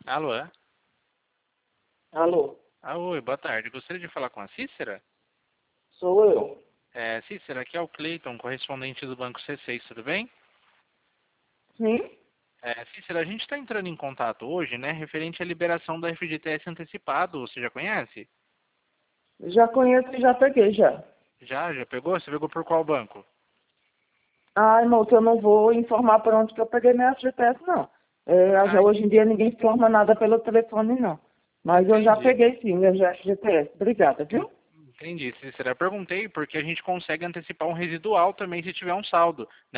Alô? Alô, Oi, boa tarde. Gostaria de falar com a Cícera? sou eu. Cícera, aqui é o Cleiton, correspondente do Banco C6, tudo bem? Sim? Cícera, a gente está entrando em contato hoje, né, referente à liberação do FGTS antecipado. Você já conhece? Já conheço e já peguei já. Já pegou? Você pegou por qual banco? Ai, moço, eu não vou informar por onde que eu peguei minha FGTS, não. Ah, Hoje em dia ninguém informa nada pelo telefone, não. Mas eu já entendi. peguei sim, minha FGTS. Obrigada, viu? Entendi, Cícera. Perguntei porque a gente consegue antecipar um residual também se tiver um saldo, né?